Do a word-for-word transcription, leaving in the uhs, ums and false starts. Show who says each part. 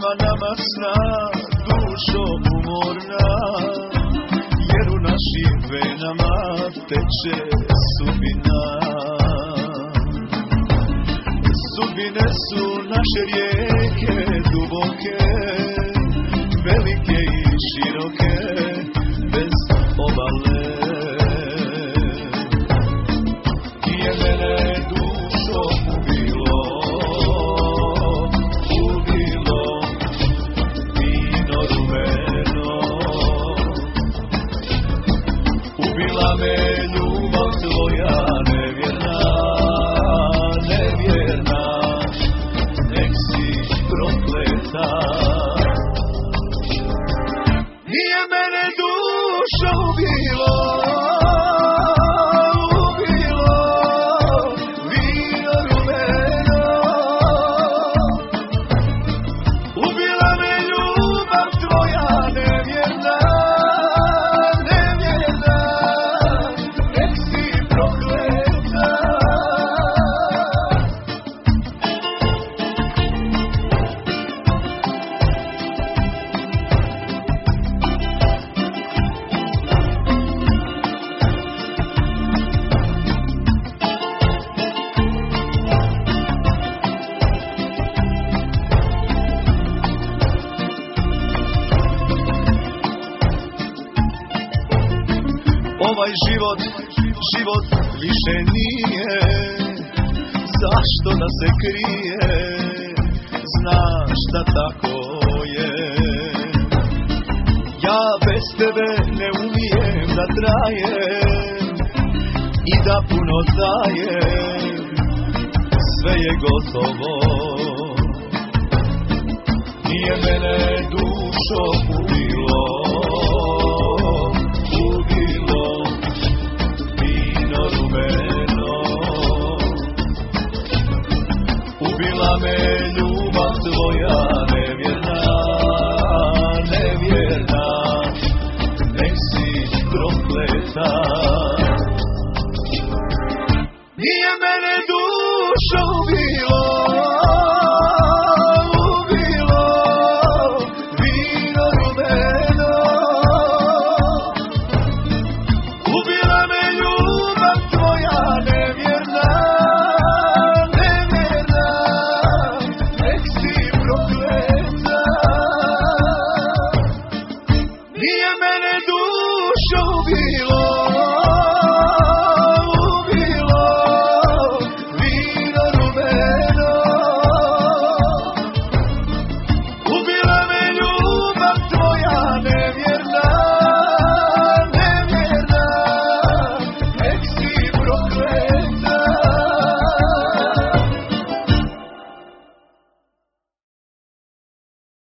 Speaker 1: nama sna, dušo umorna, jer u našim venama teče sudbina. Sudbine su naše rijeke duboke, velike i široke, bez obale. Je mene dušom ubilo, ubilo vino rumeno. Ubila me ljubav tvoja nevjerna, nevjerna, nek si prokleta. Nije mene duša ubilo, ovaj život, život više nije. Zašto da se krije, znaš da tako je. Ja bez tebe ne umijem da trajem i da puno dajem, sve je gotovo. Nije mene dušo ubilo, ubila me ljubav tvoja